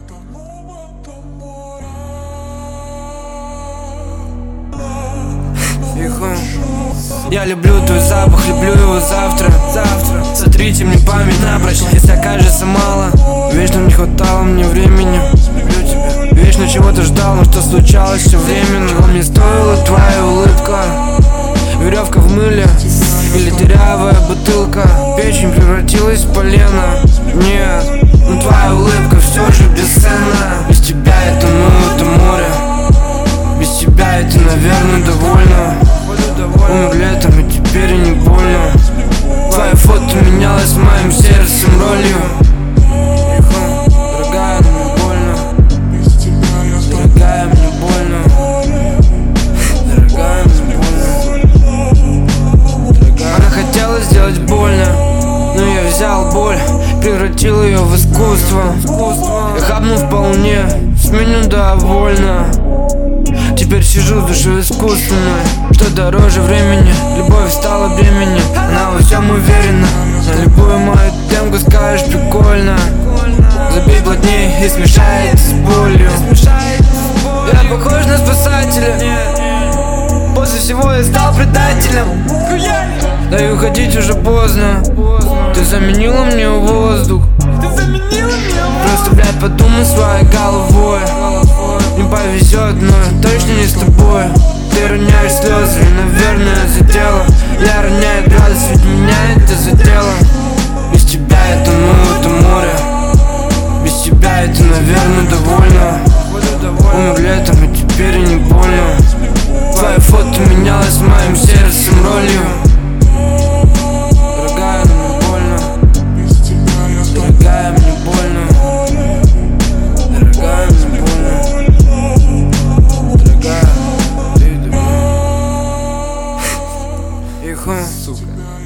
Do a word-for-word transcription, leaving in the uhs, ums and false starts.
Я люблю твой запах, люблю его завтра. Завтра сотрите мне память напрочь, если окажется мало. Вечно не хватало мне времени. Люблю тебя. Вечно чего-то ждал, но что случалось все временно. Но мне стоила твоя улыбка, веревка в мыле или дырявая бутылка. Печень превратилась в полено. Нет, но твоя улыбка все же бесценна. Без тебя я тону в этом море. Без тебя я, ты, наверное, довольна. Умер летом, и теперь и не больно. Твоя фото менялась в моем сердце ролью. Дорогая, мне больно. Дорогая, мне больно. Дорогая, мне больно. Дорогая. Она хотела сделать больно, но я взял боль, превратил ее в искусство. Я хапнул вполне, сменю довольно. Теперь сижу с душой искусственной. Что дороже времени, любовь стала бременем. Она во всем уверена, на любую мою темку скажешь прикольно. Забей плотнее и смешай с болью. Я похож на спасателя. После всего я стал предателем. Да и уходить уже поздно. Ты заменила мне воздух. Просто, блядь, подумай своей головой. Не повезет, но точно не с тобой. Ты роняешь слезы, и, наверное, задела. Я роняю градус, ведь меня это задело. Без тебя я тону в этом море. Без тебя я, ты, наверное, довольна. Умер летом, и теперь и не больно. Твоя фото менялась в моем сердце ролью. Дорогая, мне больно. Дорогая, мне больно. Дорогая, мне больно. Дорогая, ты домой. Ихо, сука.